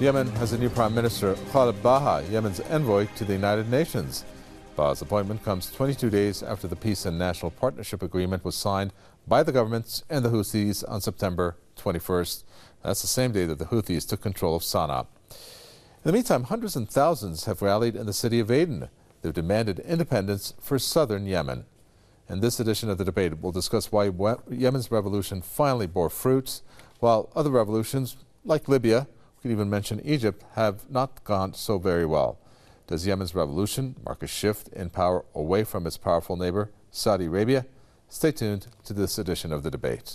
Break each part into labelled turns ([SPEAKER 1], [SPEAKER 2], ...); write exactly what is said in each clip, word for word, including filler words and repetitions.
[SPEAKER 1] Yemen has a new Prime Minister, Khalid Baha, Yemen's envoy to the United Nations. Baha's appointment comes twenty-two days after the Peace and National Partnership Agreement was signed by the governments and the Houthis on September twenty-first. That's the same day that the Houthis took control of Sana'a. In the meantime, hundreds and thousands have rallied in the city of Aden. They've demanded independence for southern Yemen. In this edition of the debate, we'll discuss why Yemen's revolution finally bore fruits, while other revolutions, like Libya, we could even mention Egypt, have not gone so very well. Does Yemen's revolution mark a shift in power away from its powerful neighbor, Saudi Arabia? Stay tuned to this edition of the debate.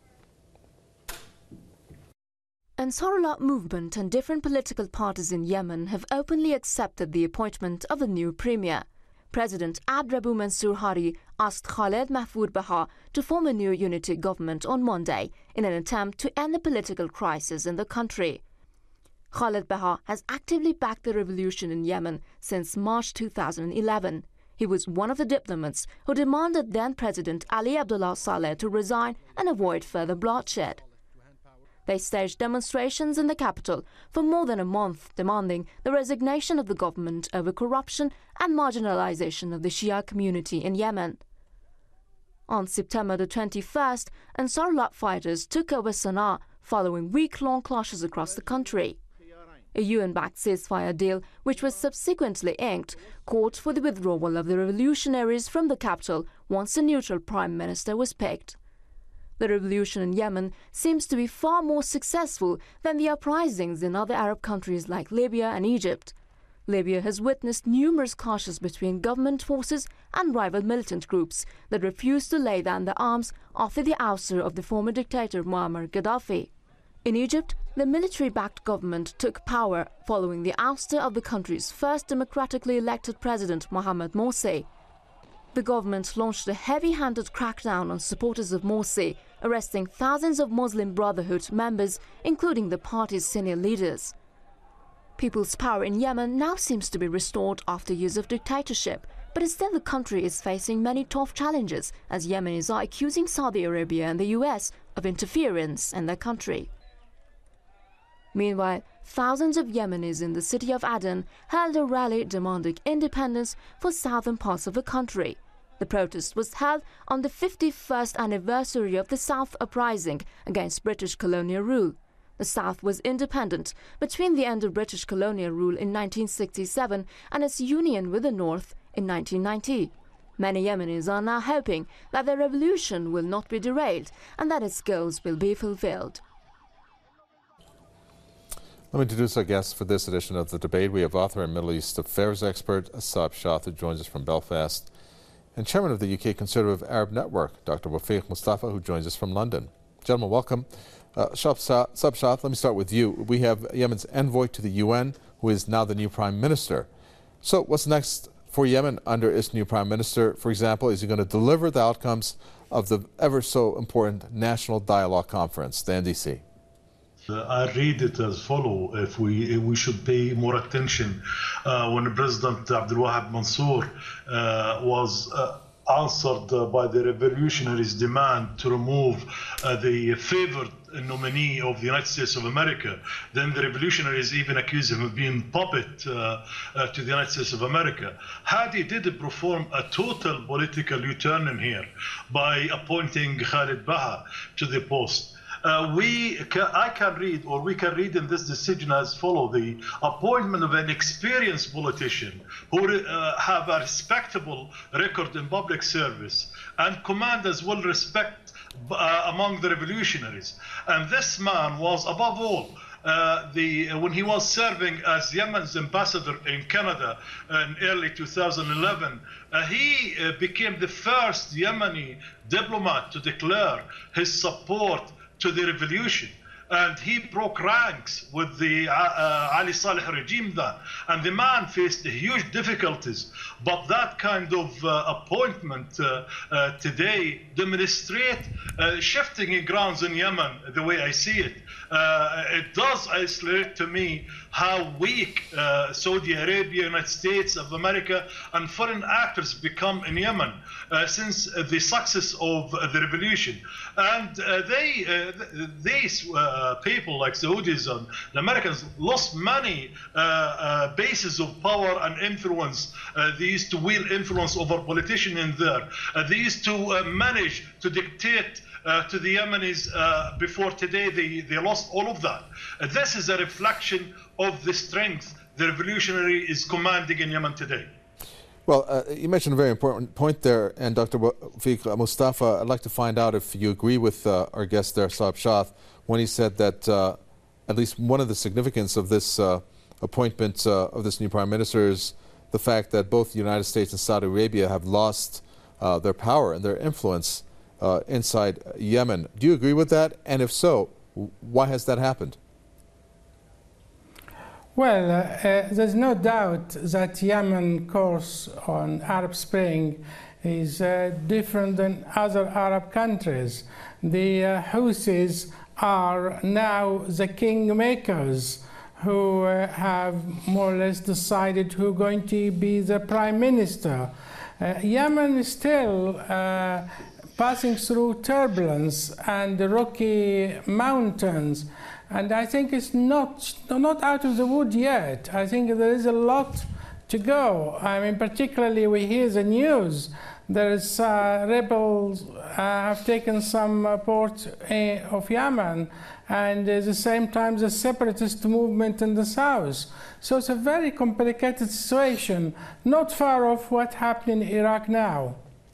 [SPEAKER 2] Ansarullah movement and different political parties in Yemen have openly accepted the appointment of a new premier. President Abd Rabbu Mansur Hadi asked Khalid Mahfoud Baha to form a new unity government on Monday in an attempt to end the political crisis in the country. Khalid Baha has actively backed the revolution in Yemen since March two thousand eleven. He was one of the diplomats who demanded then-President Ali Abdullah Saleh to resign and avoid further bloodshed. They staged demonstrations in the capital for more than a month, demanding the resignation of the government over corruption and marginalization of the Shia community in Yemen. On September the twenty-first, Ansarullah fighters took over Sana'a following week-long clashes across the country. A U N-backed ceasefire deal, which was subsequently inked, called for the withdrawal of the revolutionaries from the capital once a neutral prime minister was picked. The revolution in Yemen seems to be far more successful than the uprisings in other Arab countries like Libya and Egypt. Libya has witnessed numerous clashes between government forces and rival militant groups that refused to lay down their arms after the ouster of the former dictator Muammar Gaddafi. In Egypt, the military-backed government took power following the ouster of the country's first democratically elected president, Mohamed Morsi. The government launched a heavy-handed crackdown on supporters of Morsi, arresting thousands of Muslim Brotherhood members, including the party's senior leaders. People's power in Yemen now seems to be restored after years of dictatorship, but still the country is facing many tough challenges as Yemenis are accusing Saudi Arabia and the U S of interference in their country. Meanwhile, thousands of Yemenis in the city of Aden held a rally demanding independence for southern parts of the country. The protest was held on the fifty-first anniversary of the South Uprising against British colonial rule. The South was independent between the end of British colonial rule in nineteen sixty-seven and its union with the North in nineteen ninety. Many Yemenis are now hoping that the revolution will not be derailed and that its goals will be fulfilled.
[SPEAKER 1] Let me introduce our guests for this edition of the debate. We have author and Middle East affairs expert Assab Shah, who joins us from Belfast, and chairman of the U K Conservative Arab Network, Doctor Wafiq Mustafa, who joins us from London. Gentlemen, welcome. Uh, Assab Shah, let me start with you. We have Yemen's envoy to the U N, who is now the new prime minister. So what's next for Yemen under its new prime minister? For example, is he going to deliver the outcomes of the ever so important National Dialogue Conference, the N D C?
[SPEAKER 3] Uh, I read it as follow. If we if we should pay more attention uh, when President Abdul Wahab Mansour uh, was uh, answered uh, by the revolutionaries' demand to remove uh, the favored nominee of the United States of America, then the revolutionaries even accused him of being puppet uh, uh, to the United States of America. Hadi did perform a total political U-turn in here by appointing Khalid Baha to the post. Uh, we, ca I can read, or we can read in this decision as follow: the appointment of an experienced politician who uh, have a respectable record in public service and command as well respect uh, among the revolutionaries. And this man was, above all, Uh, the, when he was serving as Yemen's ambassador in Canada in early two thousand eleven, uh, he uh, became the first Yemeni diplomat to declare his support to the revolution. And he broke ranks with the uh, uh, Ali Saleh regime then. And the man faced huge difficulties. But that kind of uh, appointment uh, uh, today demonstrate uh, shifting grounds in Yemen, the way I see it. Uh, it does isolate to me how weak uh, Saudi Arabia, United States of America, and foreign actors become in Yemen uh, since uh, the success of uh, the revolution. And uh, they, uh, they uh, uh, people like Saudis and the Americans lost many uh, uh, bases of power and influence. Uh, they used to wield influence over politicians in there. Uh, they used to uh, manage to dictate Uh, to the Yemenis uh, before today. They, they lost all of that. Uh, this is a reflection of the strength the revolutionary is commanding in Yemen today.
[SPEAKER 1] Well, uh, you mentioned a very important point there, and Doctor Wafik Mustafa, I'd like to find out if you agree with uh, our guest there, Saab Shah, when he said that uh, at least one of the significance of this uh, appointment uh, of this new prime minister is the fact that both the United States and Saudi Arabia have lost uh, their power and their influence Uh, inside Yemen. Do you agree with that? And if so, why has that happened?
[SPEAKER 4] Well, uh, uh, there's no doubt that Yemen's course on Arab Spring is uh, different than other Arab countries. The uh, Houthis are now the kingmakers who uh, have more or less decided who's going to be the prime minister. Uh, Yemen is still uh, passing through turbulence and the rocky mountains, and I think it's not not out of the wood yet. I think there is a lot to go. I mean, particularly we hear the news. There's uh, rebels uh, have taken some uh, port uh, of Yemen, and at the same time the separatist movement in the south. So it's a very complicated situation, not far off what happened in Iraq now.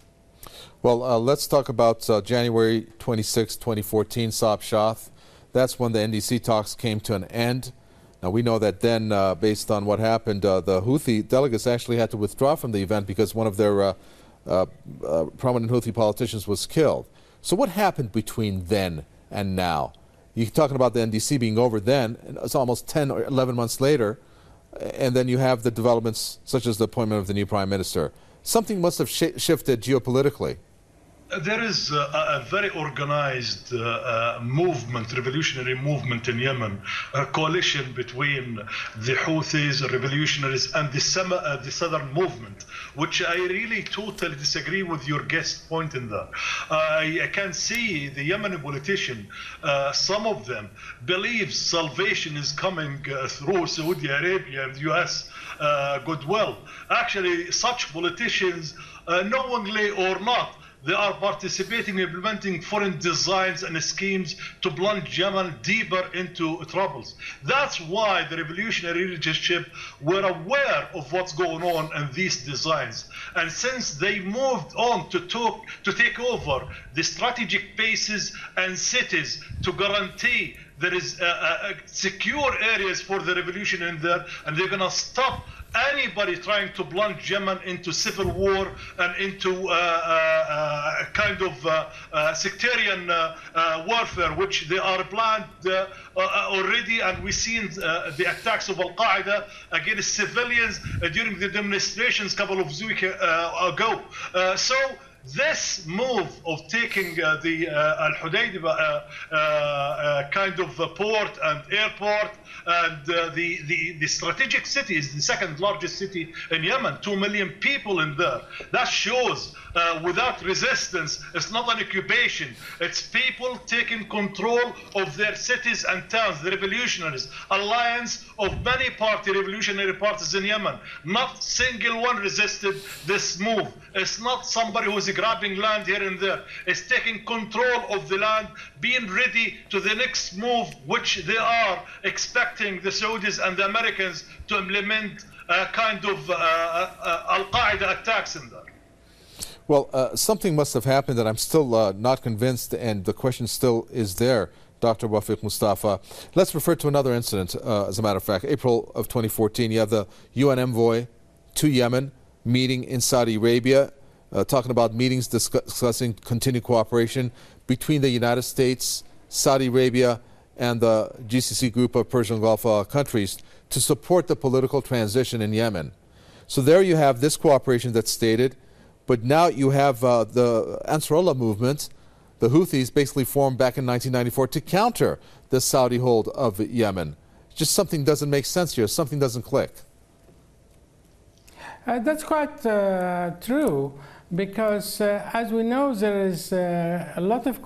[SPEAKER 1] Well, uh, let's talk about uh, January twenty-sixth, twenty fourteen, Saab Shah. That's when the N D C talks came to an end. Now, we know that then, uh, based on what happened, uh, the Houthi delegates actually had to withdraw from the event because one of their uh, uh, uh, prominent Houthi politicians was killed. So what happened between then and now? You're talking about the N D C being over then, and it's almost ten or eleven months later, and then you have the developments such as the appointment of the new prime minister. Something must have sh shifted geopolitically.
[SPEAKER 3] There is a, a very organized uh, uh, movement, revolutionary movement in Yemen, a coalition between the Houthis, the revolutionaries, and the, Sama, uh, the southern movement, which I really totally disagree with your guest point in that. Uh, I, I can see the Yemeni politician, uh, some of them believe salvation is coming uh, through Saudi Arabia and the U S uh, goodwill. Actually, such politicians, uh, knowingly or not, they are participating in implementing foreign designs and schemes to plunge Yemen deeper into troubles. That's why the revolutionary leadership were aware of what's going on in these designs. And since they moved on to, talk, to take over the strategic bases and cities to guarantee there is uh, uh, secure areas for the revolution in there, and they're going to stop anybody trying to plunge Yemen into civil war and into uh, uh, uh, kind of uh, uh, sectarian uh, uh, warfare, which they are planned uh, uh, already, and we've seen uh, the attacks of Al-Qaeda against civilians uh, during the demonstrations a couple of weeks uh, ago. Uh, so this move of taking uh, the uh, Al-Hudaydah uh, uh, uh, kind of uh, port and airport and uh, the, the, the strategic city is the second largest city in Yemen, two million people in there. That shows uh, without resistance, it's not an occupation. It's people taking control of their cities and towns, the revolutionaries, alliance of many party revolutionary parties in Yemen. Not single one resisted this move. It's not somebody who's grabbing land here and there. It's taking control of the land, being ready to the next move, which they are expecting the Saudis and the Americans to implement a kind of uh, uh, Al-Qaeda attacks in there.
[SPEAKER 1] Well, uh, something must have happened that I'm still uh, not convinced, and the question still is there, Doctor Wafik Mustafa. Let's refer to another incident, uh, as a matter of fact. April of twenty fourteen, you have the U N envoy to Yemen meeting in Saudi Arabia, uh, talking about meetings discussing continued cooperation between the United States, Saudi Arabia, and the G C C group of Persian Gulf uh, countries to support the political transition in Yemen. So there you have this cooperation that's stated, but now you have uh, the Ansarullah movement, the Houthis, basically formed back in nineteen ninety-four to counter the Saudi hold of Yemen. Just something doesn't make sense here, something doesn't click.
[SPEAKER 4] Uh, that's quite uh, true, because uh, as we know, there is uh, a lot of